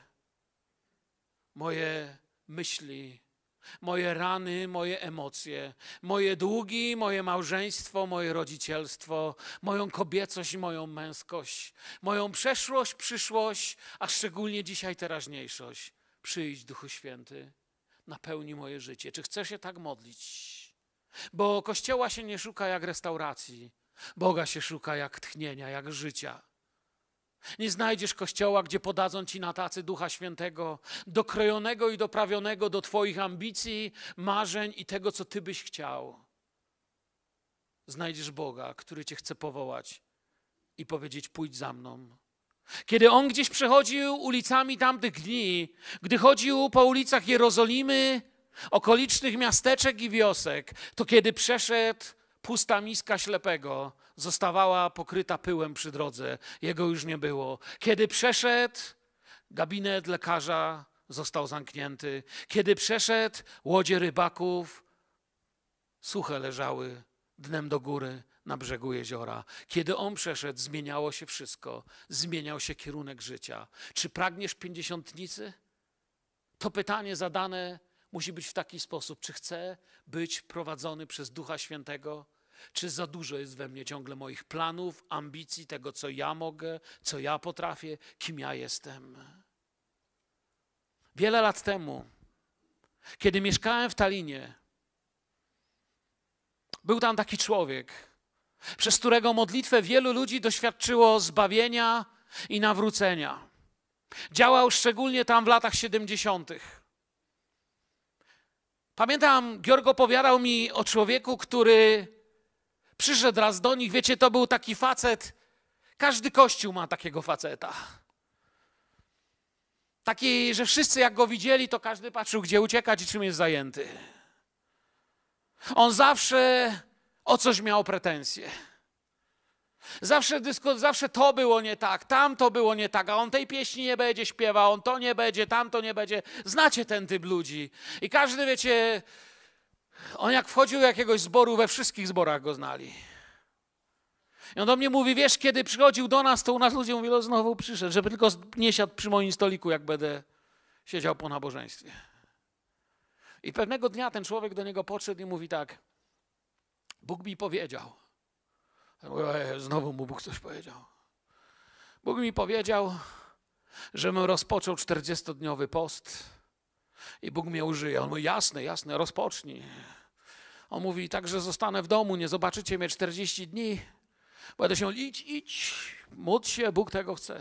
[SPEAKER 1] moje myśli, moje rany, moje emocje, moje długi, moje małżeństwo, moje rodzicielstwo, moją kobiecość i moją męskość, moją przeszłość, przyszłość, a szczególnie dzisiaj teraźniejszość. Przyjdź, Duchu Święty, napełnij moje życie. Czy chcesz się tak modlić? Bo Kościoła się nie szuka jak restauracji. Boga się szuka jak tchnienia, jak życia. Nie znajdziesz Kościoła, gdzie podadzą Ci na tacy Ducha Świętego, dokrojonego i doprawionego do Twoich ambicji, marzeń i tego, co Ty byś chciał. Znajdziesz Boga, który Cię chce powołać i powiedzieć, pójdź za mną. Kiedy On gdzieś przechodził ulicami tamtych dni, gdy chodził po ulicach Jerozolimy, okolicznych miasteczek i wiosek, to kiedy przeszedł, pusta miska ślepego zostawała pokryta pyłem przy drodze. Jego już nie było. Kiedy przeszedł, gabinet lekarza został zamknięty. Kiedy przeszedł, łodzie rybaków suche leżały dnem do góry na brzegu jeziora. Kiedy on przeszedł, zmieniało się wszystko. Zmieniał się kierunek życia. Czy pragniesz pięćdziesiątnicy? To pytanie zadane musi być w taki sposób. Czy chcę być prowadzony przez Ducha Świętego? Czy za dużo jest we mnie ciągle moich planów, ambicji, tego, co ja mogę, co ja potrafię, kim ja jestem? Wiele lat temu, kiedy mieszkałem w Tallinie, Był tam taki człowiek, przez którego modlitwę wielu ludzi doświadczyło zbawienia i nawrócenia. Działał szczególnie tam w latach siedemdziesiątych. Pamiętam, Georg opowiadał mi o człowieku, który przyszedł raz do nich. Wiecie, to był taki facet, każdy kościół ma takiego faceta. Taki, że wszyscy jak go widzieli, to każdy patrzył, gdzie uciekać i czym jest zajęty. On zawsze o coś miał pretensje. Zawsze, dysko, zawsze to było nie tak, tam to było nie tak, a on tej pieśni nie będzie śpiewał, on to nie będzie, tam to nie będzie. Znacie ten typ ludzi. I każdy, wiecie, on jak wchodził do jakiegoś zboru, we wszystkich zborach go znali. I on do mnie mówi, wiesz, kiedy przychodził do nas, to u nas ludzie mówili, o, znowu przyszedł, żeby tylko nie siadł przy moim stoliku, jak będę siedział po nabożeństwie. I pewnego dnia ten człowiek do niego podszedł i mówi tak, Bóg mi powiedział. Ja mówię, znowu mu Bóg coś powiedział. Bóg mi powiedział, żebym rozpoczął czterdziestodniowy post i Bóg mnie użyje. On mówi, jasne, jasne, rozpocznij. On mówi, tak, że zostanę w domu, nie zobaczycie mnie czterdzieści dni. Będę się, idź, idź, módl się, Bóg tego chce.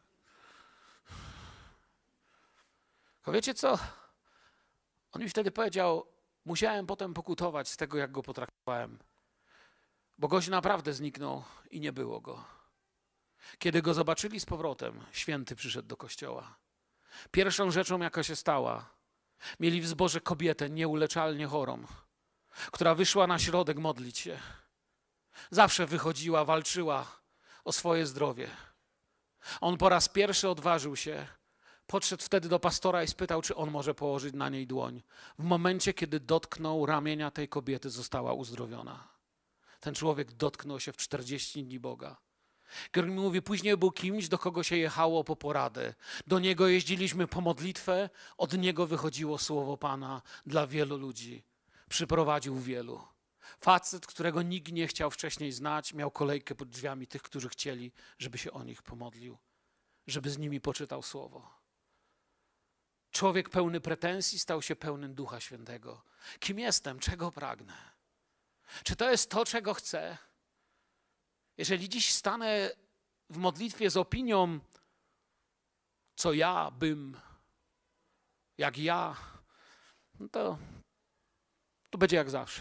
[SPEAKER 1] Tylko wiecie co? On mi wtedy powiedział, musiałem potem pokutować z tego, jak go potraktowałem. Bo gość naprawdę zniknął i nie było go. Kiedy go zobaczyli z powrotem, święty przyszedł do kościoła. Pierwszą rzeczą, jaka się stała, mieli w zborze kobietę nieuleczalnie chorą, która wyszła na środek modlić się. Zawsze wychodziła, walczyła o swoje zdrowie. On po raz pierwszy odważył się, podszedł wtedy do pastora i spytał, czy on może położyć na niej dłoń. W momencie, kiedy dotknął ramienia tej kobiety, została uzdrowiona. Ten człowiek dotknął się w czterdzieści dni Boga. Georg mi mówi, później był kimś, do kogo się jechało po poradę. Do niego jeździliśmy po modlitwę, od niego wychodziło słowo Pana dla wielu ludzi. Przyprowadził wielu. Facet, którego nikt nie chciał wcześniej znać, miał kolejkę pod drzwiami tych, którzy chcieli, żeby się o nich pomodlił, żeby z nimi poczytał słowo. Człowiek pełny pretensji stał się pełnym Ducha Świętego. Kim jestem? Czego pragnę? Czy to jest to, czego chcę? Jeżeli dziś stanę w modlitwie z opinią, co ja bym, jak ja, no to, to będzie jak zawsze.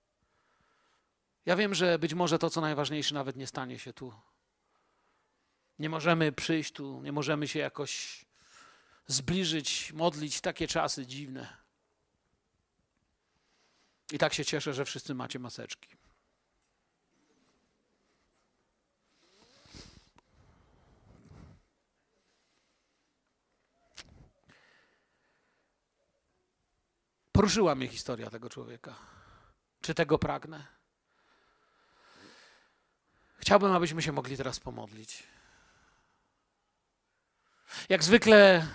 [SPEAKER 1] Ja wiem, że być może to, co najważniejsze, nawet nie stanie się tu. Nie możemy przyjść tu, nie możemy się jakoś zbliżyć, modlić w takie czasy dziwne. I tak się cieszę, że wszyscy macie maseczki. Poruszyła mnie historia tego człowieka. Czy tego pragnę? Chciałbym, abyśmy się mogli teraz pomodlić. Jak zwykle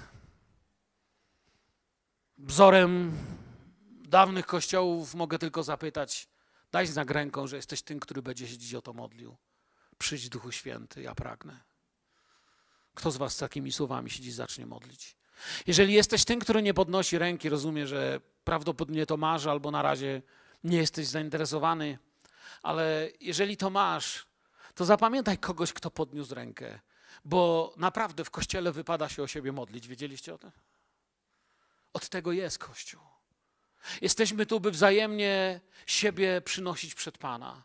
[SPEAKER 1] wzorem dawnych kościołów mogę tylko zapytać, daj znak ręką, że jesteś tym, który będzie się dziś o to modlił. Przyjdź Duchu Święty, ja pragnę. Kto z was z takimi słowami się dziś zacznie modlić? Jeżeli jesteś tym, który nie podnosi ręki, rozumiem, że prawdopodobnie to masz albo na razie nie jesteś zainteresowany, ale jeżeli to masz, to zapamiętaj kogoś, kto podniósł rękę, bo naprawdę w Kościele wypada się o siebie modlić. Wiedzieliście o tym? Od tego jest Kościół. Jesteśmy tu, by wzajemnie siebie przynosić przed Pana.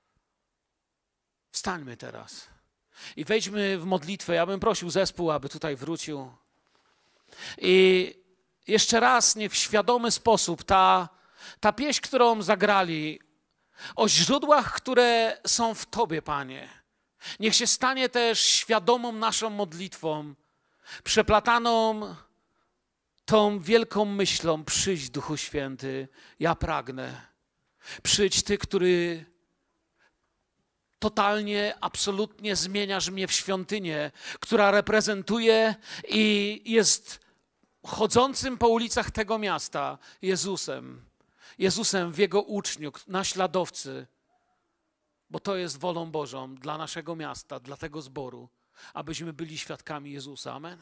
[SPEAKER 1] Wstańmy teraz i wejdźmy w modlitwę. Ja bym prosił zespół, aby tutaj wrócił. I jeszcze raz niech w świadomy sposób ta, ta pieśń, którą zagrali, o źródłach, które są w Tobie, Panie, niech się stanie też świadomą naszą modlitwą, przeplataną tą wielką myślą, przyjdź Duchu Święty, ja pragnę. Przyjdź Ty, który totalnie, absolutnie zmieniasz mnie w świątynię, która reprezentuje i jest chodzącym po ulicach tego miasta Jezusem. Jezusem w Jego uczniu, naśladowcy, bo to jest wolą Bożą dla naszego miasta, dla tego zboru, abyśmy byli świadkami Jezusa. Amen.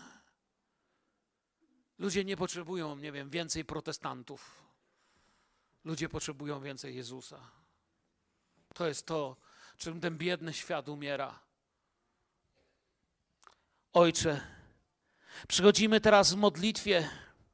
[SPEAKER 1] Ludzie nie potrzebują, nie wiem, więcej protestantów. Ludzie potrzebują więcej Jezusa. To jest to, czym ten biedny świat umiera. Ojcze, przychodzimy teraz w modlitwie.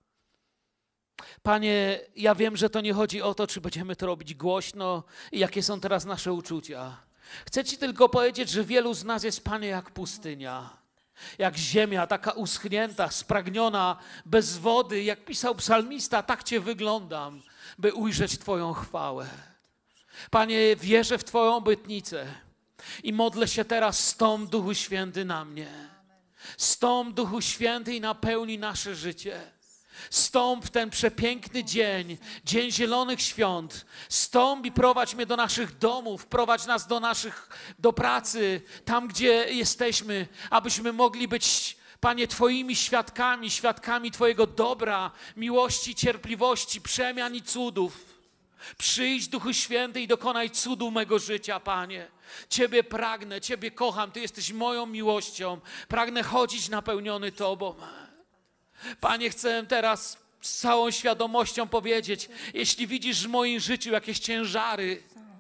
[SPEAKER 1] Panie, ja wiem, że to nie chodzi o to, czy będziemy to robić głośno i jakie są teraz nasze uczucia. Chcę Ci tylko powiedzieć, że wielu z nas jest, Panie, jak pustynia, jak ziemia taka uschnięta, spragniona, bez wody. Jak pisał psalmista, tak Cię wyglądam, by ujrzeć Twoją chwałę. Panie, wierzę w Twoją obietnicę i modlę się teraz: stąp, Duchu Święty, na mnie. Stąp, Duchu Święty, i napełni nasze życie. Stąp w ten przepiękny dzień, dzień Zielonych Świąt. Stąp i prowadź mnie do naszych domów, prowadź nas do naszych, do pracy, tam gdzie jesteśmy, abyśmy mogli być, Panie, Twoimi świadkami, świadkami Twojego dobra, miłości, cierpliwości, przemian i cudów. Przyjdź, Duchu Święty, i dokonaj cudu mego życia, Panie. Ciebie pragnę, Ciebie kocham, Ty jesteś moją miłością. Pragnę chodzić napełniony Tobą. Panie, chcę teraz z całą świadomością powiedzieć, jeśli widzisz w moim życiu jakieś ciężary,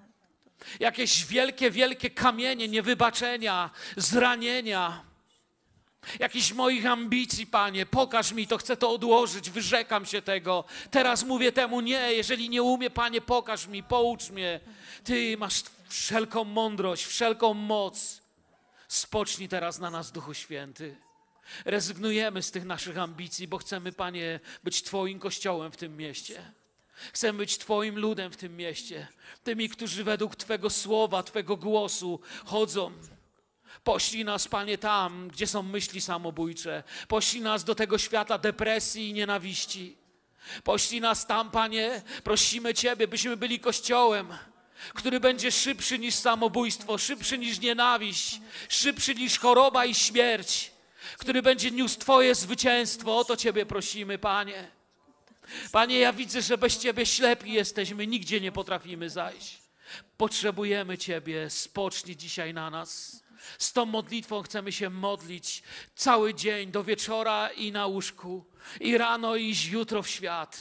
[SPEAKER 1] jakieś wielkie, wielkie kamienie niewybaczenia, zranienia, jakichś moich ambicji, Panie, pokaż mi to, chcę to odłożyć, wyrzekam się tego. Teraz mówię temu nie, jeżeli nie umiem, Panie, pokaż mi, poucz mnie. Ty masz wszelką mądrość, wszelką moc. Spocznij teraz na nas, Duchu Święty. Rezygnujemy z tych naszych ambicji, bo chcemy, Panie, być Twoim Kościołem w tym mieście. Chcemy być Twoim ludem w tym mieście. Tymi, którzy według Twego słowa, Twego głosu chodzą. Poślij nas, Panie, tam, gdzie są myśli samobójcze. Poślij nas do tego świata depresji i nienawiści. Poślij nas tam, Panie, prosimy Ciebie, byśmy byli Kościołem, który będzie szybszy niż samobójstwo, szybszy niż nienawiść, szybszy niż choroba i śmierć, który będzie niósł Twoje zwycięstwo. O to Ciebie prosimy, Panie. Panie, ja widzę, że bez Ciebie ślepi jesteśmy, nigdzie nie potrafimy zajść. Potrzebujemy Ciebie, spocznij dzisiaj na nas. Z tą modlitwą chcemy się modlić cały dzień, do wieczora i na łóżku, i rano, i jutro w świat.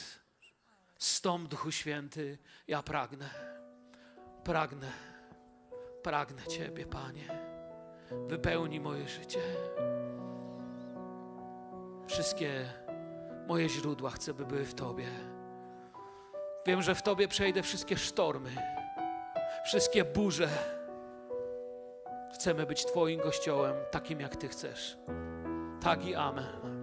[SPEAKER 1] Stąp, Duchu Święty, ja pragnę, pragnę, pragnę Ciebie, Panie. Wypełnij moje życie. Wszystkie moje źródła chcę, by były w Tobie. Wiem, że w Tobie przejdę wszystkie sztormy, wszystkie burze. Chcemy być Twoim Kościołem, takim jak Ty chcesz. Tak i amen.